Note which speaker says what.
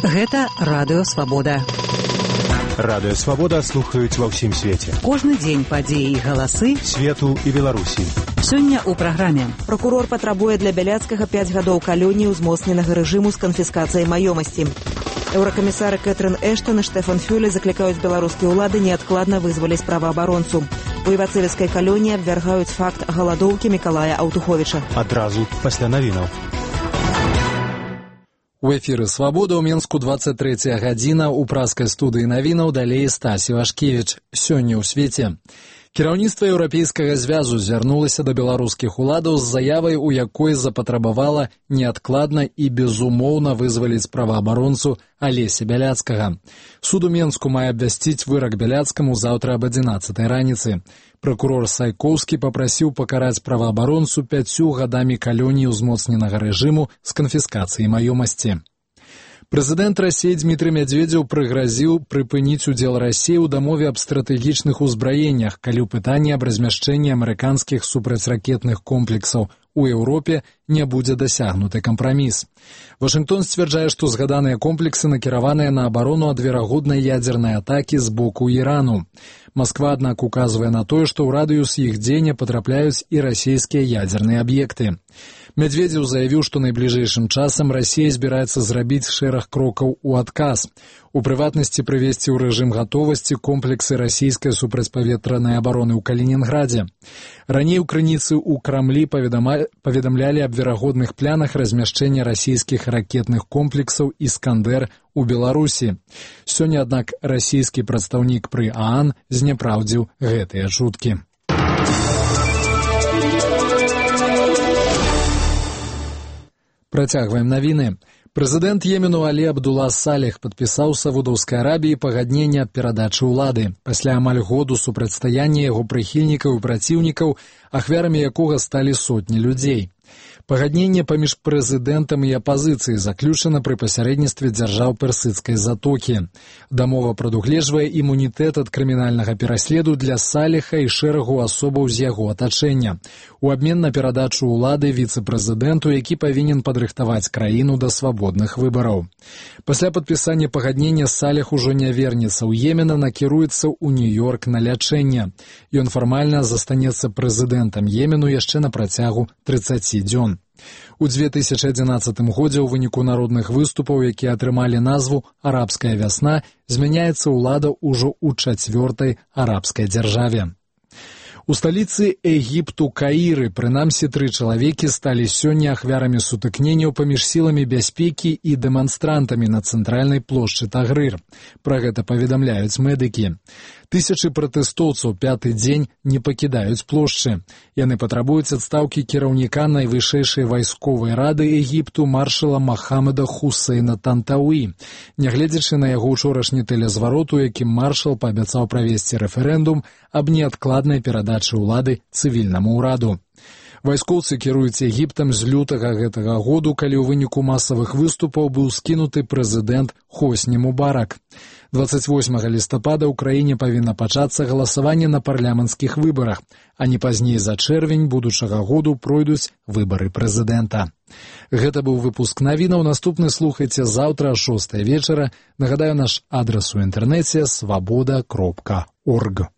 Speaker 1: Гэта Радыё Свабода.
Speaker 2: Радыё Свабода слухаюць ва ўсім свеце.
Speaker 1: Кожны дзень падзеі і галасы
Speaker 2: свету і Беларусі.
Speaker 1: Сёння ў праграме.
Speaker 3: Пракурор патрабуе для Бяляцкага 5 гадоў калоніі ўзмоцненага рэжыму з канфіскацыяй маёмасці. Еўракамісары Кэтрын Эштон і Штефан Фюле заклікаюць беларускія ўлады неадкладна вызваліць праваабаронцу. У івацевіцкай калоніі абвяргаюць факт галадоўкі Мікалая Аўтуховіча.
Speaker 2: Адразу пасля навінаў.
Speaker 4: У эфіры «Свабода» ў Менску 23 гадзіна, у праскай студыі навінаў далей Стасі Вашкевіч. Сёння ў свеце. Кіраўніцтва Еўрапейскага звязу звярнулася да беларускіх уладаў з заявай, у якой запатрабавала неадкладна і безумоўна вызваліць праваабаронцу Алеся Бяляцкага. Суд у Менску мае абвясціць вырак Бяляцкаму заўтра об 11 раніцы. Пракурор Сайкоўскі папрасіў пакараць праваабаронцу 5 гадамі калоніі ўзмоцненага рэжыму з канфіскацыяй маёмасці. Прэзідэнт Расіі Дмітрый Мядзведзеў прыгразіў прыпыніць удзел Расіі ў дамове аб стратэгічных узбраеннях, калі ў пытанні аб размяшчэнні амерыканскіх супрацьракетных комплексаў у Еўропе не будзе дасягнуты кампраміс. Вашынгтон сцвярджае, што згаданыя комплексы накіраваныя на абарону ад верагоднай ядзернай атакі з боку Ірану. Масква, аднак, указвае на тое, што ў радыус іх дзеяння патрапляюць і расійскія ядзерныя аб'екты. Мядзведзеў заявіў, што найбліжэйшым часам Расія збіраецца зрабіць шэраг крокаў у адказ. У прыватнасці прывесці ў рэжым гатовасці комплексы расійскай супрацьпаветранай абароны ў Калінінградзе. Раней у крыніцы ў Крамлі паведамлялі аб верагодных планах размяшчэння расійскіх ракетных комплексаў «Іскандэр» у Беларусі. Сёння, аднак, расійскі прадстаўнік пры ААН знепраўдзіў гэтыя чуткі. Працягваем навіны. Прэзідэнт Йемену Алі Абдулла Салех падпісаў з Саудаўскай Арабіі пагадненне аб перадачы ўлады. Пасля амаль году супрацьстаяння яго прыхільнікаў і праціўнікаў, ахвярамі якога сталі сотні людзей. Пагадненне паміж прэзідэнтам і апазіцыяй заключана пры пасярэдніцтве дзяржаў персідскай затокі. Дамова прадугледжвае імунітэт ад крымінальнага пераследу для Салеха і шэрагу асобаў з яго атачэння. У абмен на перадачу ўлады віцэ-прэзідэнту, які павінен падрыхтаваць краіну да свабодных выбараў. Пасля падпісання пагаднення Салех ужо не вернецца ў Йемен, а накіруецца ў Нью-Йорк на лячэнне. Ён фармальна застанецца прэзідэнтам Йемену яшчэ на працягу 30 дзён. У 2011 годзе ў выніку народных выступаў, якія атрымалі назву «Арабская вясна», змяняецца ўлада ўжо ў 4-й арабскай дзяржаве. У сталіцы Егіпту Каіры прынамсі 3 чалавекі сталі сёння ахвярамі сутыкненняў паміж сіламі бяспекі і дэманстрантамі на цэнтральнай плошчы Тагрыр. Пра гэта паведамляюць медыкі. Тысячы пратэстоўцаў 5-й дзень не пакідаюць плошчы. Яны патрабуюць адстаўкі кіраўніка найвышэйшай вайсковай рады Егіпту маршала Махамеда Хусейна Тантауі, нягледзячы на яго ўчорашні тэлезварот, у якім маршал паабяцаў правесці рэферэндум аб неадкладнай перадачы ўлады цывільнаму ўраду. Вайскоўцы кіруюць Егіптам з лютага гэтага году, калі ў выніку масавых выступаў быў скінуты прэзідэнт Хосні Мубарак. 28 лістапада ў краіне павінна пачацца галасаванне на парламенцкіх выбарах, а не пазней за чэрвень будучага году пройдуць выбары прэзідэнта. Гэта быў выпуск навінаў. Наступны слухайце заўтра о 6 вечара. Нагадаю, наш адрас у інтэрнэце свабода.орг.